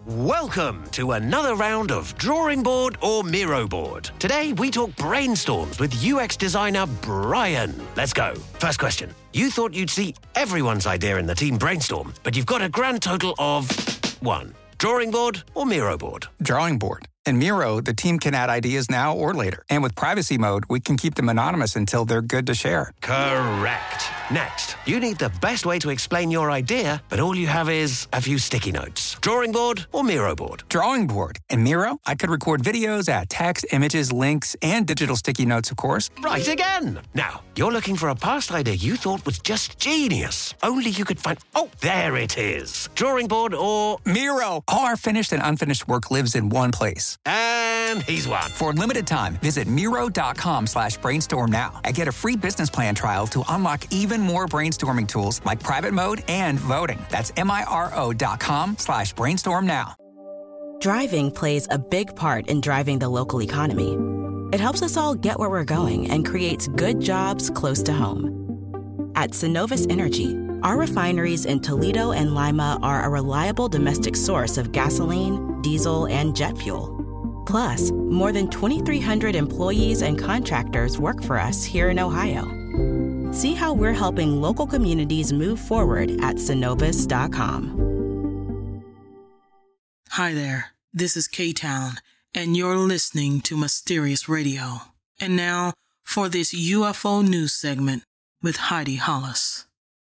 Welcome to another round of Drawing Board or Miro Board. Today we talk brainstorms with UX designer Brian. Let's go. First question. You thought you'd see everyone's idea in the team brainstorm, but you've got a grand total of 1. Drawing board or Miro board? Drawing board. In Miro, the team can add ideas now or later. And with privacy mode, we can keep them anonymous until they're good to share. Correct. Next, you need the best way to explain your idea, but all you have is a few sticky notes. Drawing board or Miro board? Drawing board. In Miro, I could record videos, add text, images, links, and digital sticky notes, of course. Right again. Now, you're looking for a past idea you thought was just genius. Only you could find... Oh, there it is. Drawing board or... Miro. All our finished and unfinished work lives in one place. And he's won. For a limited time, visit Miro.com/brainstorm now and get a free business plan trial to unlock even more brainstorming tools like private mode and voting. That's Miro.com/brainstorm now. Driving plays a big part in driving the local economy. It helps us all get where we're going and creates good jobs close to home. At Synovus Energy, our refineries in Toledo and Lima are a reliable domestic source of gasoline, diesel, and jet fuel. Plus, more than 2,300 employees and contractors work for us here in Ohio. See how we're helping local communities move forward at Synovus.com. Hi there, this is K-Town, and you're listening to Mysterious Radio. And now for this UFO news segment with Heidi Hollis.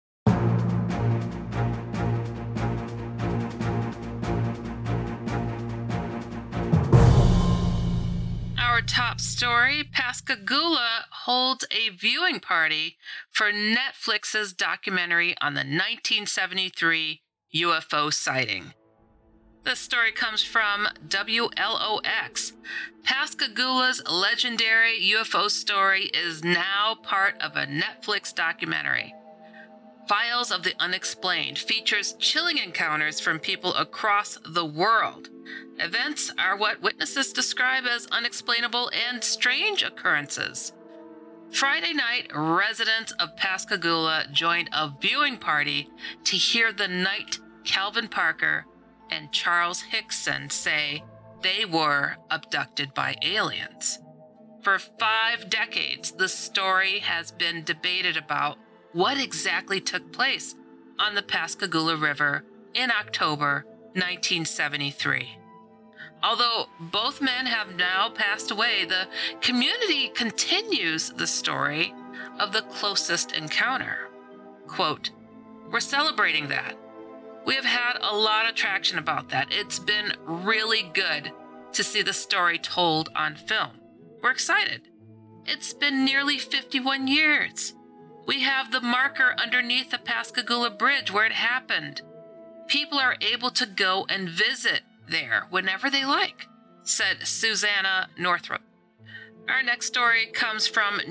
Our top story, Pascagoula holds a viewing party for Netflix's documentary on the 1973 UFO sighting. This story comes from WLOX. Pascagoula's legendary UFO story is now part of a Netflix documentary. Files of the Unexplained features chilling encounters from people across the world. Events are what witnesses describe as unexplainable and strange occurrences. Friday night, residents of Pascagoula joined a viewing party to hear the night Calvin Parker and Charles Hickson say they were abducted by aliens. For 5 decades, the story has been debated about what exactly took place on the Pascagoula River in October 1973. Although both men have now passed away, the community continues the story of the closest encounter. Quote, "We're celebrating that. We have had a lot of traction about that. It's been really good to see the story told on film. We're excited. It's been nearly 51 years. We have the marker underneath the Pascagoula Bridge where it happened. People are able to go and visit there whenever they like," said Susanna Northrup. Our next story comes from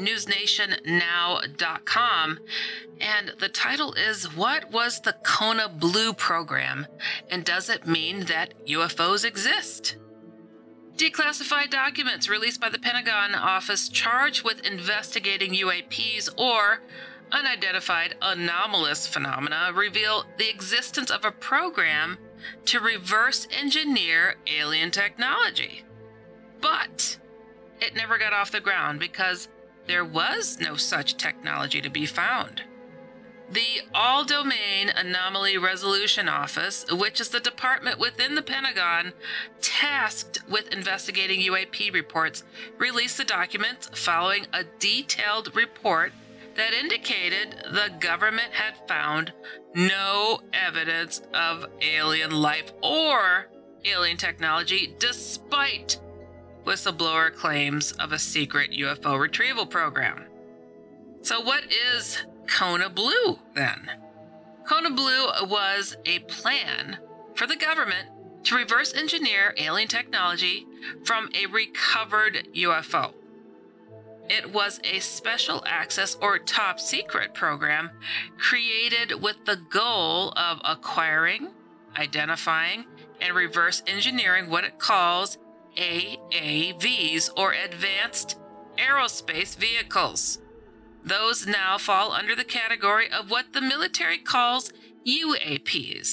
NewsNationNow.com, and the title is, "What was the Kona Blue program, and does it mean that UFOs exist?" Declassified documents released by the Pentagon office charged with investigating UAPs or unidentified anomalous phenomena reveal the existence of a program to reverse engineer alien technology. But it never got off the ground because there was no such technology to be found. The All-Domain Anomaly Resolution Office, which is the department within the Pentagon tasked with investigating UAP reports, released the documents following a detailed report that indicated the government had found no evidence of alien life or alien technology, despite whistleblower claims of a secret UFO retrieval program. So what is Kona Blue, then? Kona Blue was a plan for the government to reverse engineer alien technology from a recovered UFO. It was a special access or top secret program created with the goal of acquiring, identifying, and reverse engineering what it calls AAVs, or Advanced Aerospace Vehicles. Those now fall under the category of what the military calls UAPs,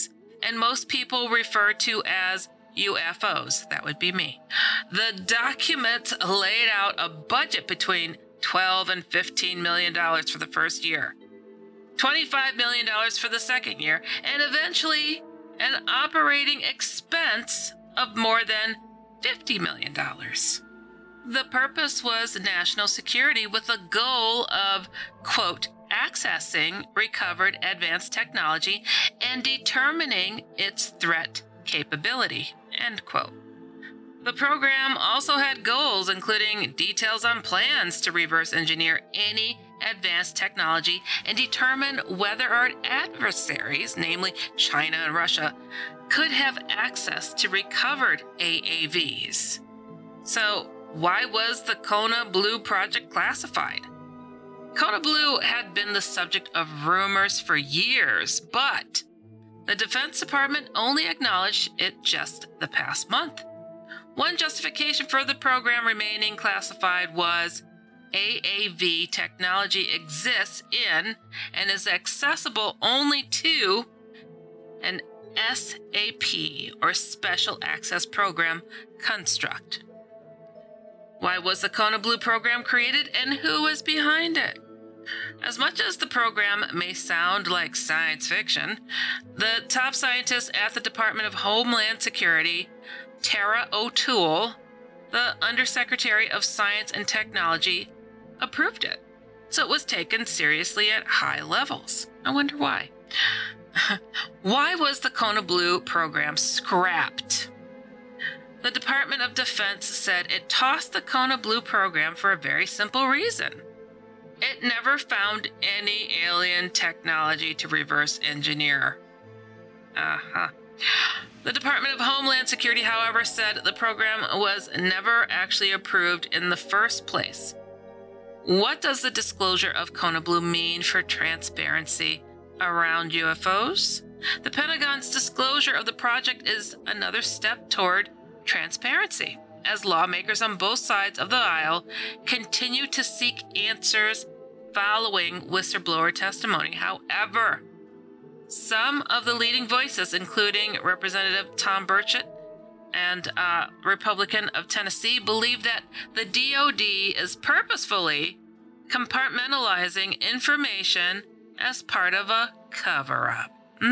and most people refer to as UFOs. That would be me. The document laid out a budget between $12 and $15 million for the first year, $25 million for the second year, and eventually an operating expense of more than $50 million. The purpose was national security with the goal of, quote, accessing recovered advanced technology and determining its threat capability, end quote. The program also had goals, including details on plans to reverse engineer any advanced technology and determine whether our adversaries, namely China and Russia, could have access to recovered AAVs. So, why was the Kona Blue project classified? Kona Blue had been the subject of rumors for years, but the Defense Department only acknowledged it just the past month. One justification for the program remaining classified was AAV technology exists in and is accessible only to an SAP, or Special Access Program, construct. Why was the Kona Blue program created, and who was behind it? As much as the program may sound like science fiction, the top scientist at the Department of Homeland Security, Tara O'Toole, the Undersecretary of Science and Technology, approved it. So it was taken seriously at high levels. I wonder why. Why was the Kona Blue program scrapped? The Department of Defense said it tossed the Kona Blue program for a very simple reason. It never found any alien technology to reverse engineer. The Department of Homeland Security, however, said the program was never actually approved in the first place. What does the disclosure of Kona Blue mean for transparency around UFOs? The Pentagon's disclosure of the project is another step toward transparency, as lawmakers on both sides of the aisle continue to seek answers following whistleblower testimony. However, some of the leading voices, including Representative Tom Burchett and Republican of Tennessee, believe that the DoD is purposefully compartmentalizing information as part of a cover-up.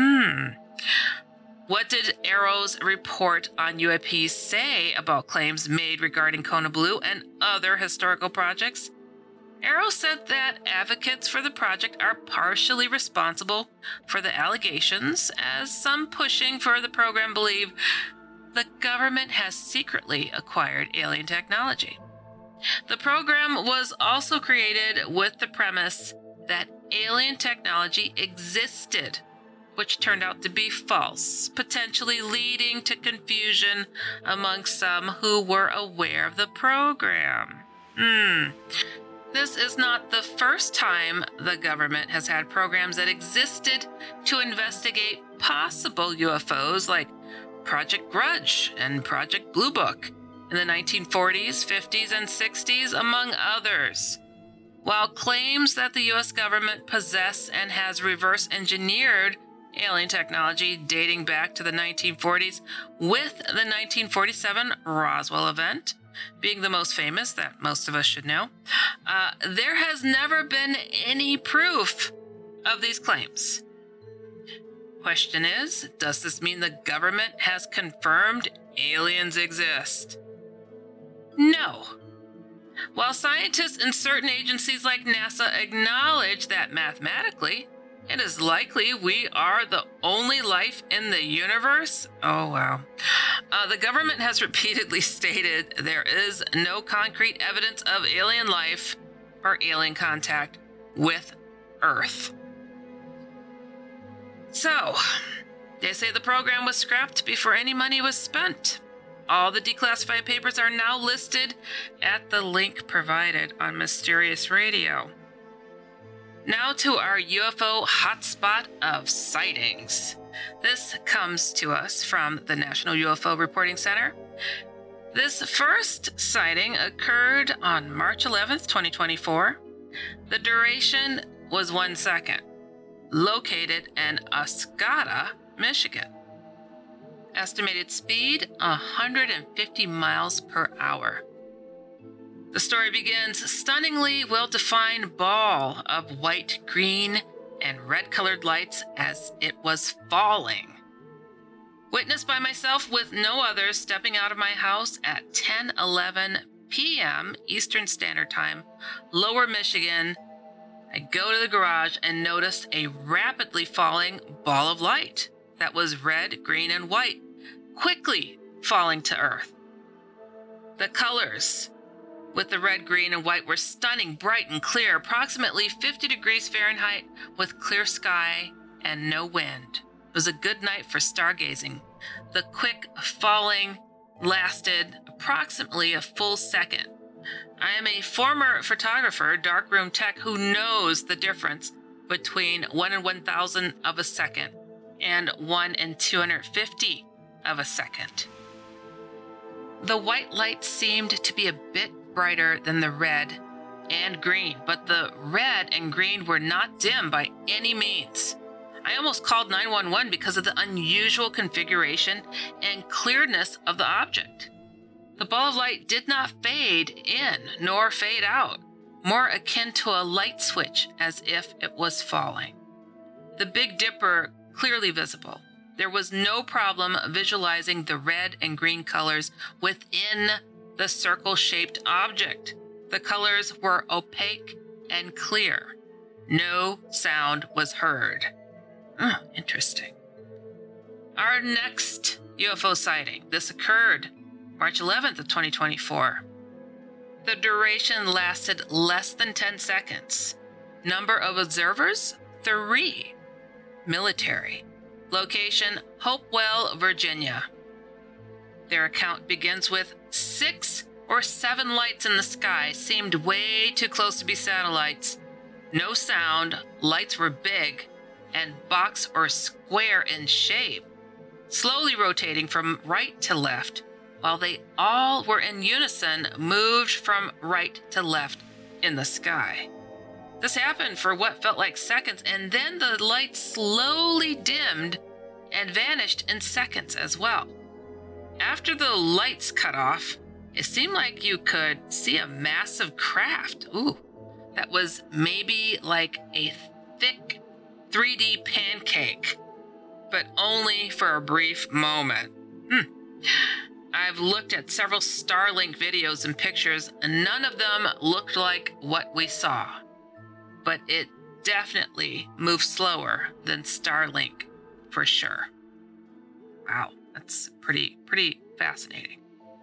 What did AARO's report on UAPs say about claims made regarding Kona Blue and other historical projects? AARO said that advocates for the project are partially responsible for the allegations, as some pushing for the program believe the government has secretly acquired alien technology. The program was also created with the premise that alien technology existed, which turned out to be false, potentially leading to confusion among some who were aware of the program. This is not the first time the government has had programs that existed to investigate possible UFOs, like Project Grudge and Project Blue Book in the 1940s, 50s, and 60s, among others. While claims that the U.S. government possess and has reverse engineered alien technology dating back to the 1940s, with the 1947 Roswell event being the most famous that most of us should know, there has never been any proof of these claims. Question is, does this mean the government has confirmed aliens exist? No. While scientists in certain agencies like NASA acknowledge that mathematically it is likely we are the only life in the universe, the government has repeatedly stated there is no concrete evidence of alien life or alien contact with Earth. So, they say the program was scrapped before any money was spent. All the declassified papers are now listed at the link provided on Mysterious Radio. Now to our UFO hotspot of sightings. This comes to us from the National UFO Reporting Center. This first sighting occurred on March 11th, 2024. The duration was 1 second. Located in Oscoda, Michigan. Estimated speed, 150 miles per hour. The story begins, stunningly well-defined ball of white, green, and red-colored lights as it was falling. Witnessed by myself with no others stepping out of my house at 10:11 p.m. Eastern Standard Time, Lower Michigan. I go to the garage and noticed a rapidly falling ball of light that was red, green, and white, quickly falling to earth. The colors with the red, green, and white were stunning, bright, and clear, approximately 50 degrees Fahrenheit with clear sky and no wind. It was a good night for stargazing. The quick falling lasted approximately a full second. I am a former photographer, darkroom tech, who knows the difference between 1 in 1,000 of a second and 1 in 250 of a second. The white light seemed to be a bit brighter than the red and green, but the red and green were not dim by any means. I almost called 911 because of the unusual configuration and clearness of the object. The ball of light did not fade in nor fade out, more akin to a light switch as if it was falling. The Big Dipper clearly visible. There was no problem visualizing the red and green colors within the circle-shaped object. The colors were opaque and clear. No sound was heard. Interesting. Our next UFO sighting. This occurred March 11th of 2024. The duration lasted less than 10 seconds. Number of observers, 3. Military. Location, Hopewell, Virginia. Their account begins with 6 or 7 lights in the sky, seemed way too close to be satellites. No sound, lights were big and box or square in shape, slowly rotating from right to left, while they all were in unison, moved from right to left in the sky. This happened for what felt like seconds, and then the light slowly dimmed and vanished in seconds as well. After the lights cut off, it seemed like you could see a massive craft, that was maybe like a thick 3D pancake, but only for a brief moment. I've looked at several Starlink videos and pictures, and none of them looked like what we saw, but it definitely moved slower than Starlink for sure. Wow, that's pretty fascinating.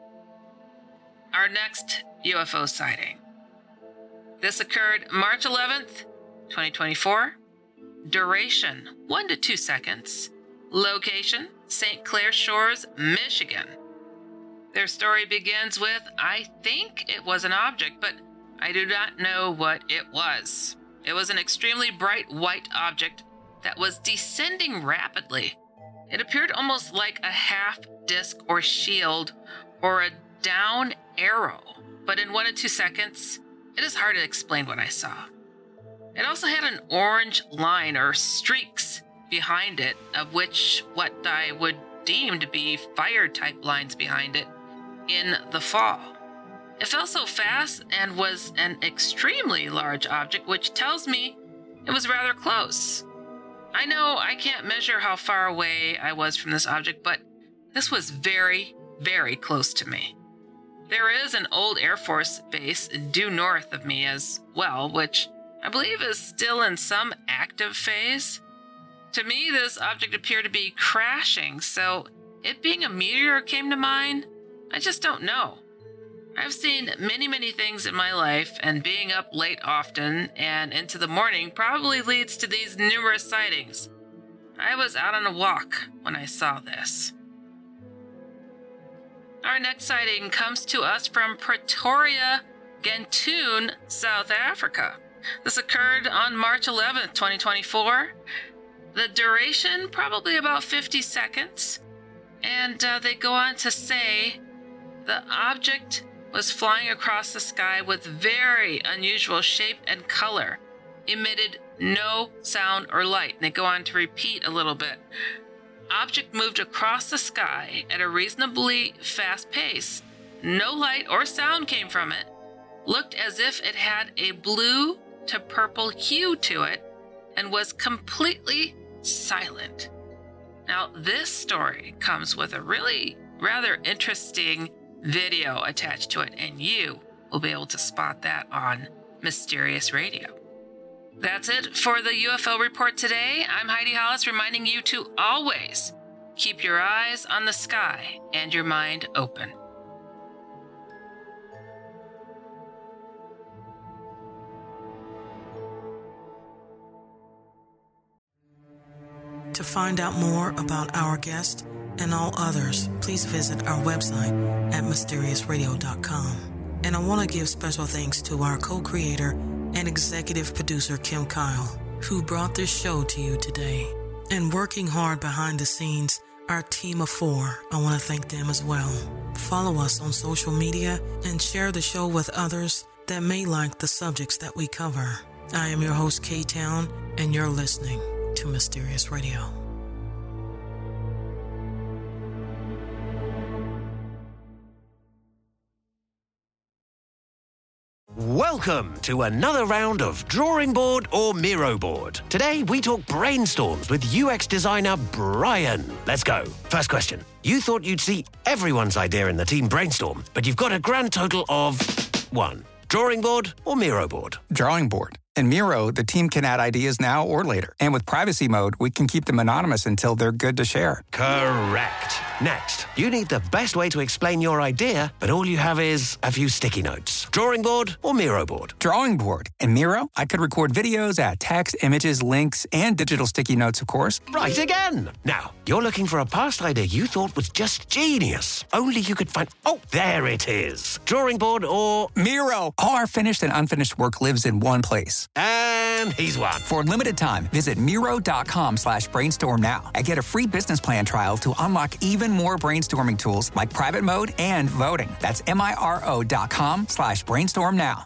Our next UFO sighting. This occurred March 11th, 2024. Duration, 1 to 2 seconds. Location, St. Clair Shores, Michigan. Their story begins with, I think it was an object, but I do not know what it was. It was an extremely bright white object that was descending rapidly. It appeared almost like a half disc or shield or a down arrow, but in 1 to 2 seconds, it is hard to explain what I saw. It also had an orange line or streaks behind it, of which what I would deem to be fire-type lines behind it in the fall. It fell so fast and was an extremely large object, which tells me it was rather close. I know I can't measure how far away I was from this object, but this was very, very close to me. There is an old Air Force base due north of me as well, which I believe is still in some active phase. To me, this object appeared to be crashing, so it being a meteor came to mind. I just don't know. I've seen many things in my life, and being up late often and into the morning probably leads to these numerous sightings. I was out on a walk when I saw this. Our next sighting comes to us from Pretoria, Gantoon, South Africa. This occurred on March 11th, 2024. The duration, probably about 50 seconds. And they go on to say the object was flying across the sky with very unusual shape and color, emitted no sound or light. And they go on to repeat a little bit. object moved across the sky at a reasonably fast pace. No light or sound came from it. Looked as if it had a blue to purple hue to it and was completely silent. Now, this story comes with a really rather interesting video attached to it, and you will be able to spot that on Mysterious Radio. That's it for the UFO Report today. I'm Heidi Hollis, reminding you to always keep your eyes on the sky and your mind open. To find out more about our guest and all others, please visit our website at mysteriousradio.com. And I want to give special thanks to our co-creator and executive producer, Kim Kyle, who brought this show to you today. And working hard behind the scenes, our team of 4, I want to thank them as well. Follow us on social media and share the show with others that may like the subjects that we cover. I am your host, K-Town, and you're listening to Mysterious Radio. Welcome to another round of Drawing Board or Miro Board. Today we talk brainstorms with UX designer Brian. Let's go. First question. You thought you'd see everyone's idea in the team brainstorm, but you've got a grand total of 1. Drawing board or Miro board? Drawing board. In Miro, the team can add ideas now or later. And with privacy mode, we can keep them anonymous until they're good to share. Correct. Next, you need the best way to explain your idea, but all you have is a few sticky notes. Drawing board or Miro board? Drawing board. In Miro, I could record videos, add text, images, links, and digital sticky notes, of course. Right again. Now, you're looking for a past idea you thought was just genius. Only you could find... Oh, there it is. Drawing board or... Miro. All our finished and unfinished work lives in one place. And he's won. For a limited time, visit Miro.com/brainstorm now and get a free business plan trial to unlock even more brainstorming tools like private mode and voting. That's Miro.com/brainstorm now.